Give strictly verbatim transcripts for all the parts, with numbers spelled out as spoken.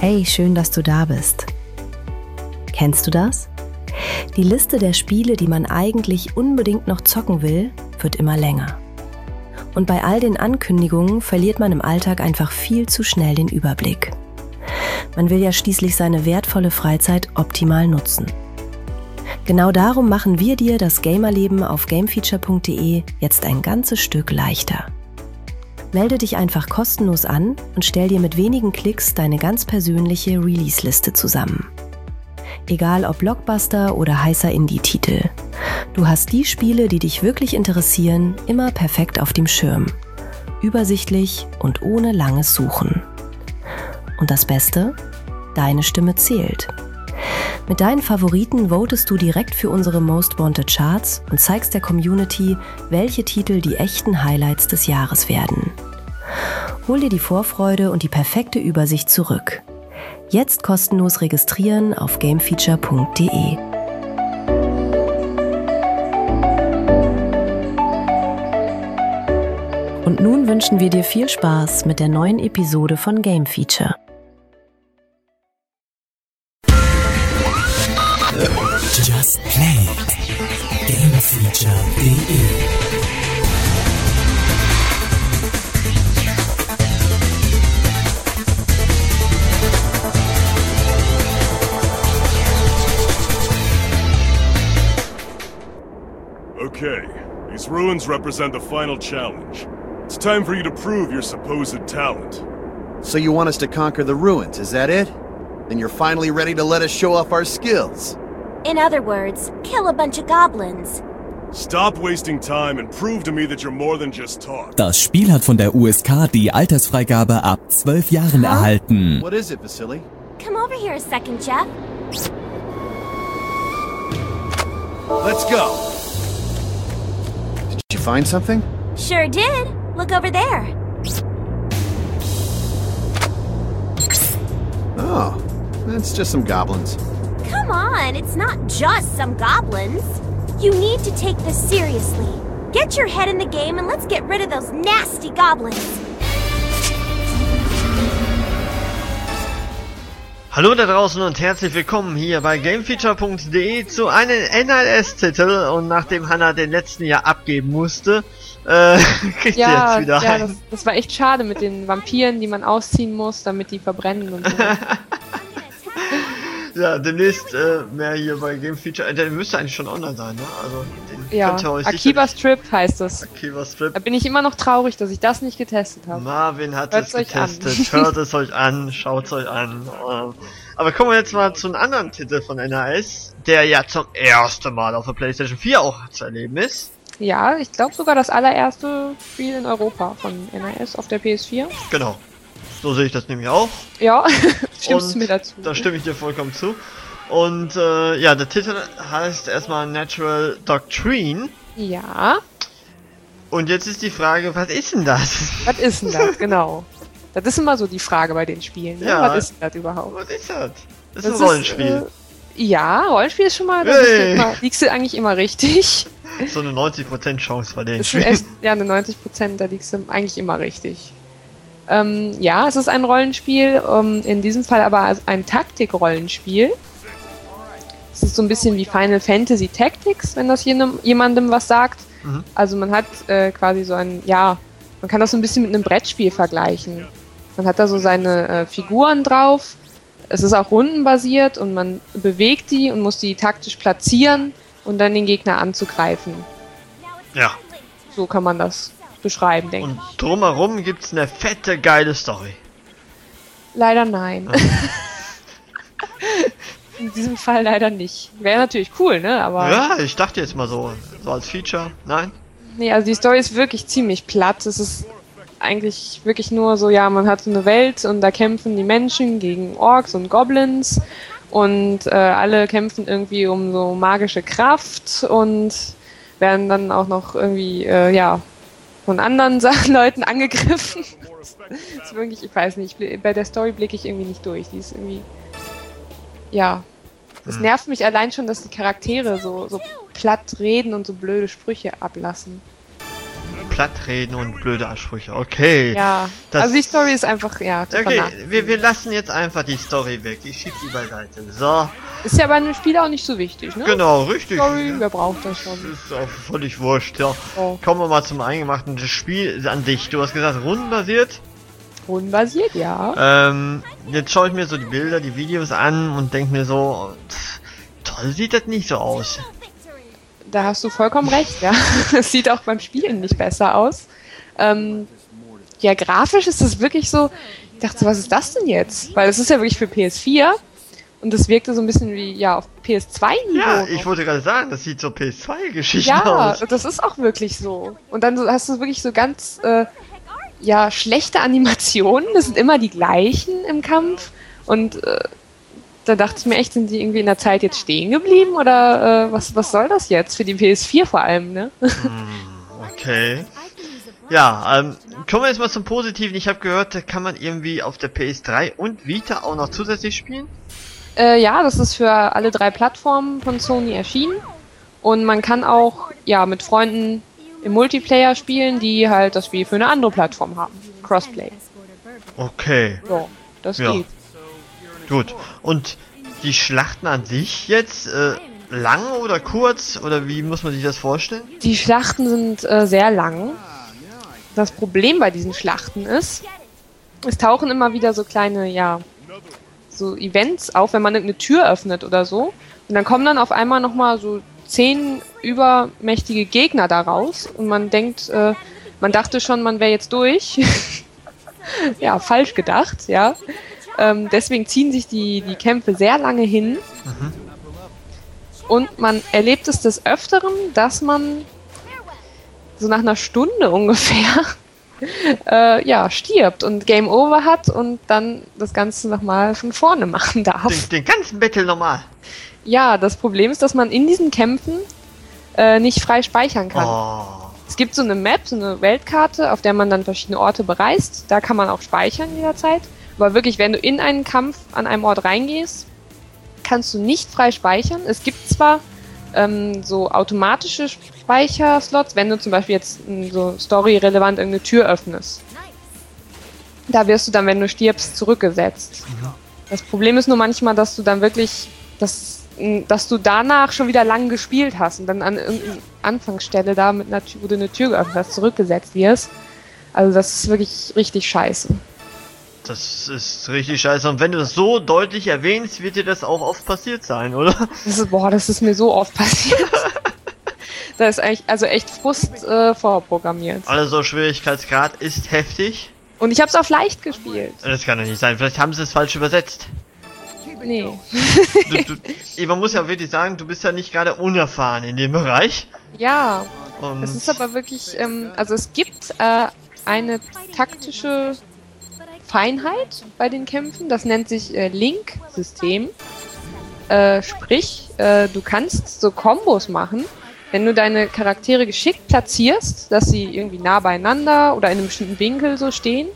Hey, schön, dass du da bist. Kennst du das? Die Liste der Spiele, die man eigentlich unbedingt noch zocken will, wird immer länger. Und bei all den Ankündigungen verliert man im Alltag einfach viel zu schnell den Überblick. Man will ja schließlich seine wertvolle Freizeit optimal nutzen. Genau darum machen wir dir das Gamerleben auf gamefeature punkt de jetzt ein ganzes Stück leichter. Melde dich einfach kostenlos an und stell dir mit wenigen Klicks deine ganz persönliche Release-Liste zusammen. Egal ob Blockbuster oder heißer Indie-Titel. Du hast die Spiele, die dich wirklich interessieren, immer perfekt auf dem Schirm. Übersichtlich und ohne langes Suchen. Und das Beste? Deine Stimme zählt. Mit deinen Favoriten votest du direkt für unsere Most Wanted Charts und zeigst der Community, welche Titel die echten Highlights des Jahres werden. Hol dir die Vorfreude und die perfekte Übersicht zurück. Jetzt kostenlos registrieren auf gamefeature punkt de. Und nun wünschen wir dir viel Spaß mit der neuen Episode von Game Feature. Just Play it. gamefeature punkt de. Okay, these ruins represent the final challenge. It's time for you to prove your supposed talent. So you want us to conquer the ruins, is that it? Then you're finally ready to let us show off our skills. In other words, kill a bunch of goblins. Stop wasting time and prove to me that you're more than just talk. Das Spiel hat von der U S K die Altersfreigabe ab zwölf Jahren huh? erhalten. What is it, Vasily? Come over here a second, Jeff. Let's go. Did you find something? Sure did. Look over there. Oh, that's just some goblins. Come on, it's not just some goblins. You need to take this seriously. Get your head in the game and let's get rid of those nasty goblins. Hallo da draußen und herzlich willkommen hier bei gamefeature punkt de zu einem N L S-Titel, und nachdem Hannah den letzten Jahr abgeben musste, äh, kriegt ja, sie jetzt wieder ja, ein. Das, das war echt schade mit den Vampiren, die man ausziehen muss, damit die verbrennen und so. Ja, demnächst äh, mehr hier bei Game Feature. Äh, der müsste eigentlich schon online sein, ne? Also, den ja, könnt ihr euch Akiba Strip heißt das. Akiba Strip. Da bin ich immer noch traurig, dass ich das nicht getestet habe. Marvin hat Hört's es getestet. Hört es euch an, schaut es euch an. Aber kommen wir jetzt mal zu einem anderen Titel von N A S, der ja zum ersten Mal auf der PlayStation vier auch zu erleben ist. Ja, ich glaube sogar das allererste Spiel in Europa von N A S auf der P S vier. Genau. So sehe ich das nämlich auch. Ja, stimmst und du mir dazu? Da stimme ich dir vollkommen zu. Und äh, ja, der Titel heißt erstmal Natural Doctrine. Ja. Und jetzt ist die Frage, was ist denn das? Was ist denn das, genau. Das ist immer so die Frage bei den Spielen, ne? Ja. Was ist denn das überhaupt? Was ist das? Das ist das ein Rollenspiel. Ist, äh, ja, Rollenspiel ist schon mal, da hey. bist du immer, liegst du eigentlich immer richtig. So eine neunzig Prozent Chance bei den das Spielen. Echt, ja, eine neunzig Prozent, da liegst du eigentlich immer richtig. Ähm, ja, es ist ein Rollenspiel, ähm, in diesem Fall aber ein Taktik-Rollenspiel. Es ist so ein bisschen wie Final Fantasy Tactics, wenn das jenem, jemandem was sagt. Mhm. Also man hat äh, quasi so ein, ja, man kann das so ein bisschen mit einem Brettspiel vergleichen. Man hat da so seine äh, Figuren drauf. Es ist auch rundenbasiert und man bewegt die und muss die taktisch platzieren und dann den Gegner anzugreifen. Ja. So kann man das beschreiben, denke ich. Und drumherum gibt's eine fette, geile Story. Leider nein. Ja. In diesem Fall leider nicht. Wäre natürlich cool, ne? Aber ja, ich dachte jetzt mal so, so als Feature. Nein? Nee, also die Story ist wirklich ziemlich platt. Es ist eigentlich wirklich nur so, ja, man hat so eine Welt und da kämpfen die Menschen gegen Orks und Goblins und äh, alle kämpfen irgendwie um so magische Kraft und werden dann auch noch irgendwie, äh, ja, von anderen Leuten angegriffen. Das ist wirklich, ich weiß nicht, bei der Story blicke ich irgendwie nicht durch. Die ist irgendwie, ja, es nervt mich allein schon, dass die Charaktere so, so platt reden und so blöde Sprüche ablassen. platt reden und blöde Ansprüche. Okay. Ja, das also die Story ist einfach, ja, zu Okay, vernachlässigen. wir, wir lassen jetzt einfach die Story weg. Ich schieb die beiseite. So, Ist ja bei einem Spiel auch nicht so wichtig, ne? genau, richtig. Story, wer braucht das schon? Das ist auch völlig wurscht, ja. Oh. Kommen wir mal zum Eingemachten. Das Spiel an dich. Du hast gesagt, rundenbasiert. Rundenbasiert, ja. Ähm, jetzt schaue ich mir so die Bilder, die Videos an und denke mir so, pff, toll sieht das nicht so aus. Da hast du vollkommen recht, ja. Es sieht auch beim Spielen nicht besser aus. Ähm, ja, grafisch ist das wirklich so, ich dachte, was ist das denn jetzt? Weil es ist ja wirklich für P S vier und das wirkte so ein bisschen wie, ja, auf P S zwei Niveau. Ja, ich wollte gerade sagen, das sieht so P S zwei Geschichten Ja, aus. das ist auch wirklich so. Und dann so, hast du wirklich so ganz, äh, ja, schlechte Animationen. Das sind immer die gleichen im Kampf. Und äh, da dachte ich mir echt, sind die irgendwie in der Zeit jetzt stehen geblieben? Oder äh, was, was soll das jetzt? Für die P S vier vor allem, ne? Okay. Ja, ähm, kommen wir jetzt mal zum Positiven. Ich habe gehört, da kann man irgendwie auf der P S drei und Vita auch noch zusätzlich spielen. Äh, ja, das ist für alle drei Plattformen von Sony erschienen. Und man kann auch, ja, mit Freunden im Multiplayer spielen, die halt das Spiel für eine andere Plattform haben. Crossplay. Okay, So, das Ja. geht. gut. Und die Schlachten an sich jetzt, äh, lang oder kurz? Oder wie muss man sich das vorstellen? Die Schlachten sind äh, sehr lang. Das Problem bei diesen Schlachten ist, es tauchen immer wieder so kleine, ja, so Events auf, wenn man irgendeine Tür öffnet oder so. Und dann kommen dann auf einmal nochmal so zehn übermächtige Gegner da raus. Und man denkt, äh, man dachte schon, man wäre jetzt durch. Ja, falsch gedacht, ja. Ähm, deswegen ziehen sich die, die Kämpfe sehr lange hin. Und man erlebt es des Öfteren, dass man so nach einer Stunde ungefähr äh, ja, stirbt und Game Over hat und dann das Ganze nochmal von vorne machen darf. Den, den ganzen Battle normal. Ja, das Problem ist, dass man in diesen Kämpfen äh, nicht frei speichern kann. Oh. Es gibt so eine Map, so eine Weltkarte, auf der man dann verschiedene Orte bereist. Da kann man auch speichern jederzeit. Aber wirklich, wenn du in einen Kampf an einem Ort reingehst, kannst du nicht frei speichern. Es gibt zwar ähm, so automatische Speicherslots, wenn du zum Beispiel jetzt m, so story-relevant irgendeine Tür öffnest. Da wirst du dann, wenn du stirbst, zurückgesetzt. Das Problem ist nur manchmal, dass du dann wirklich, dass, m, dass du danach schon wieder lang gespielt hast und dann an irgendeiner Anfangsstelle da, mit einer Tür, wo du eine Tür geöffnet hast, zurückgesetzt wirst. Also das ist wirklich richtig scheiße. Das ist richtig scheiße. Und wenn du das so deutlich erwähnst, wird dir das auch oft passiert sein, oder? Das ist, boah, das ist mir so oft passiert. Da ist eigentlich, also echt Frust äh, vorprogrammiert. Also Schwierigkeitsgrad ist heftig. Und ich hab's auf leicht gespielt. Das kann doch nicht sein. Vielleicht haben sie es falsch übersetzt. Nee. Du, du, man muss ja wirklich sagen, du bist ja nicht gerade unerfahren in dem Bereich. Ja, Und es ist aber wirklich, ähm, also es gibt äh, eine taktische Feinheit bei den Kämpfen, das nennt sich äh, Link-System. Äh, sprich, äh, du kannst so Kombos machen, wenn du deine Charaktere geschickt platzierst, dass sie irgendwie nah beieinander oder in einem bestimmten Winkel so stehen,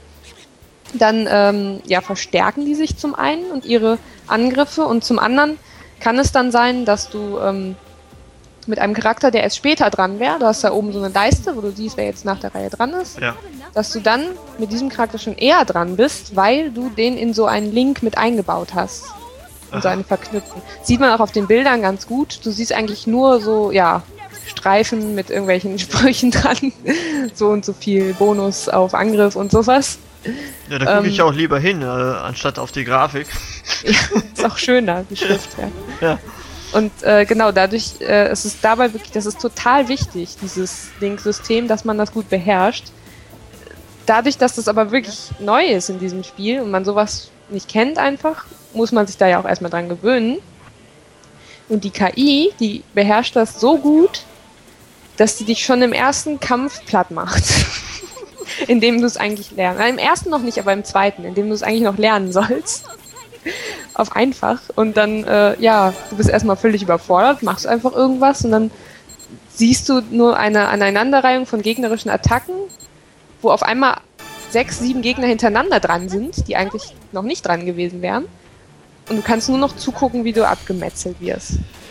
dann ähm, ja, verstärken die sich zum einen und ihre Angriffe und zum anderen kann es dann sein, dass du ähm, mit einem Charakter, der erst später dran wäre, du hast da oben so eine Leiste, wo du siehst, wer jetzt nach der Reihe dran ist, ja. dass du dann mit diesem Charakter schon eher dran bist, weil du den in so einen Link mit eingebaut hast. Und so eine Verknüpfung. Sieht man auch auf den Bildern ganz gut. Du siehst eigentlich nur so, ja, Streifen mit irgendwelchen Sprüchen dran. So und so viel Bonus auf Angriff und sowas. Ja, da gucke ähm, ich auch lieber hin, äh, anstatt auf die Grafik. Ja, ist auch schöner, die Schrift, ja. Ja. Und äh, genau, dadurch äh, ist es dabei wirklich, das ist total wichtig, dieses Link-System, dass man das gut beherrscht. Dadurch, dass das aber wirklich neu ist in diesem Spiel und man sowas nicht kennt einfach, muss man sich da ja auch erstmal dran gewöhnen. Und die K I, die beherrscht das so gut, dass sie dich schon im ersten Kampf platt macht. Indem du es eigentlich lernst. Im ersten noch nicht, aber im zweiten, indem du es eigentlich noch lernen sollst. Auf einfach. Und dann, äh, ja, du bist erstmal völlig überfordert, machst einfach irgendwas und dann siehst du nur eine Aneinanderreihung von gegnerischen Attacken, wo auf einmal sechs, sieben Gegner hintereinander dran sind, die eigentlich noch nicht dran gewesen wären. Und du kannst nur noch zugucken, wie du abgemetzelt wirst.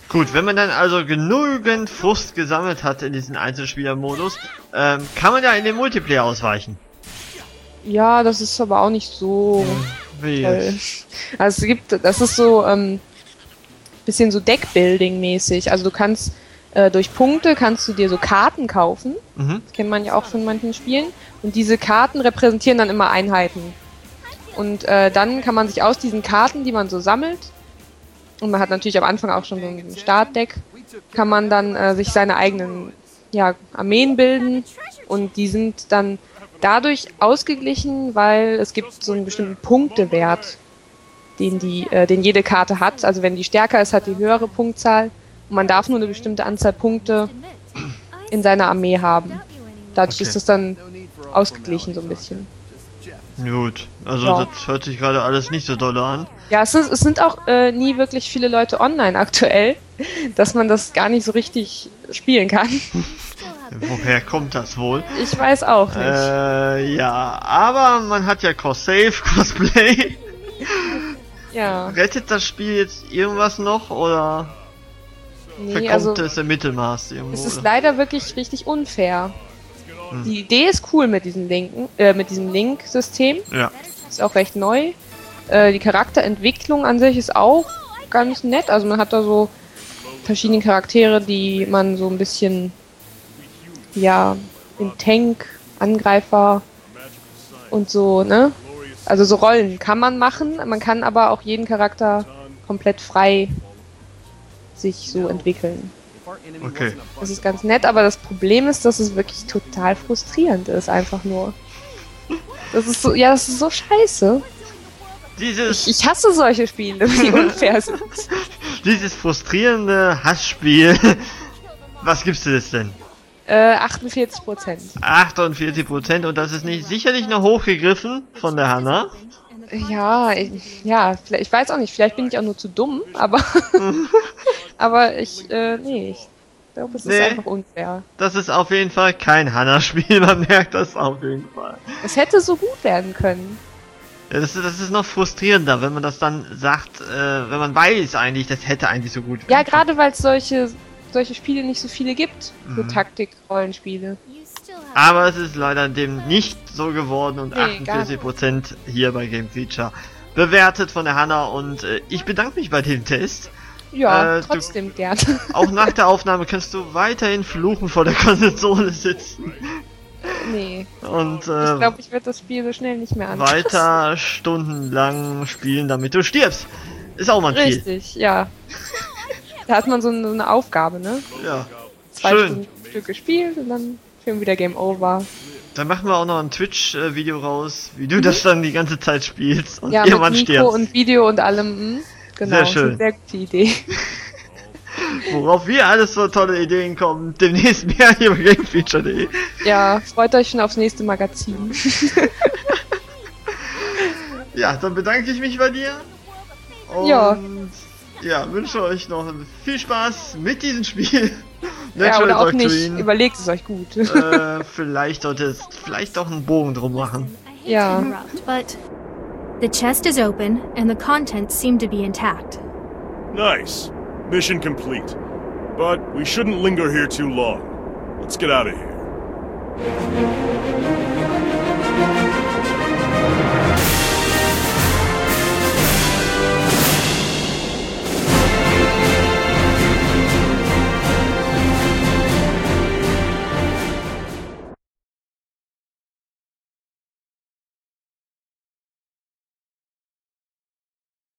Gut, wenn man dann also genügend Frust gesammelt hat in diesen Einzelspielermodus, ähm, kann man ja in den Multiplayer ausweichen. Ja, das ist aber auch nicht so Wie toll. jetzt? Also es gibt, das ist so ähm, bisschen so Deckbuilding-mäßig. Also du kannst äh, durch Punkte kannst du dir so Karten kaufen. Mhm. Das kennt man ja auch von manchen Spielen. Und diese Karten repräsentieren dann immer Einheiten. Und äh, dann kann man sich aus diesen Karten, die man so sammelt, und man hat natürlich am Anfang auch schon so ein Startdeck, kann man dann äh, sich seine eigenen ja, Armeen bilden und die sind dann dadurch ausgeglichen, weil es gibt so einen bestimmten Punktewert, den, die, äh, den jede Karte hat. Also wenn die stärker ist, hat die höhere Punktzahl und man darf nur eine bestimmte Anzahl Punkte in seiner Armee haben. Dadurch Okay. ist das dann ausgeglichen so ein bisschen. Gut, also Ja. das hört sich gerade alles nicht so doll an. Ja, es, ist, es sind auch äh, nie wirklich viele Leute online aktuell, dass man das gar nicht so richtig spielen kann. Woher kommt das wohl? Ich weiß auch nicht. Äh, ja, aber man hat ja Cross-Save, Crossplay. ja, Rettet das Spiel jetzt irgendwas noch oder nee, verkommt also es im Mittelmaß irgendwo? es ist oder? leider wirklich richtig unfair. Hm. Die Idee ist cool mit diesem Linken, äh, mit diesem Link-System. Ja. Ist auch recht neu. Äh, die Charakterentwicklung an sich ist auch ganz nett. Also man hat da so verschiedene Charaktere, die man so ein bisschen, ja, im Tank, Angreifer und so, ne? Also so Rollen kann man machen. Man kann aber auch jeden Charakter komplett frei sich so entwickeln. Okay. Das ist ganz nett, aber das Problem ist, dass es wirklich total frustrierend ist, einfach nur. Das ist so, ja, das ist so scheiße. Dieses, Ich, ich hasse solche Spiele, die unfair sind. dieses frustrierende Hassspiel. Was gibst du das denn? Äh, achtundvierzig Prozent. achtundvierzig Prozent und das ist nicht sicherlich noch hochgegriffen von der Hanna. Ja, ich, ja, vielleicht, ich weiß auch nicht, vielleicht bin ich auch nur zu dumm, aber, aber ich, äh, nee, ich glaube, es Nee. ist einfach unfair. Das ist auf jeden Fall kein Hanna-Spiel, man merkt das auf jeden Fall. Es hätte so gut werden können. Ja, das, ist- das ist noch frustrierender, wenn man das dann sagt, äh, wenn man weiß eigentlich, das hätte eigentlich so gut Ja, werden können. gerade weil es solche, solche Spiele nicht so viele gibt, so Mhm. Taktik-Rollenspiele. Aber es ist leider dem nicht so geworden und Nee, gar achtundvierzig Prozent hier bei Game Feature bewertet von der Hanna und äh, ich bedanke mich bei dem Test. Ja, Äh, du- trotzdem gerne. Auch nach der Aufnahme kannst du weiterhin fluchen vor der Konsole sitzen Nee, und ich äh, glaube, ich werde das Spiel so schnell nicht mehr anfassen. weiter stundenlang spielen, damit du stirbst. Ist auch mal ein Spiel. Richtig, ja. Da hat man so eine, so eine Aufgabe, ne? Ja. Zwei Schön. Stunden am Stück gespielt und dann schön wieder Game Over. Dann machen wir auch noch ein Twitch-Video raus, wie du das dann die ganze Zeit spielst und Ja, mit irgendwann Mikro stirbst. und Video und allem. Mh. Genau, Sehr das ist schön. eine sehr gute Idee. Worauf wir alles so tolle Ideen kommen, demnächst mehr hier bei Gamefeature punkt de. Ja, freut euch schon aufs nächste Magazin. Ja, dann bedanke ich mich bei dir. Und Ja. ja, wünsche euch noch viel Spaß mit diesem Spiel. ja, Natural oder auch nicht. Doctrine. Überlegt es euch gut. äh, vielleicht sollte es vielleicht doch einen Bogen drum machen. Ja. Interrupt, but the chest is open and the contents seem to be intact. Nice. Mission complete. But we shouldn't linger here too long. Let's get out of here.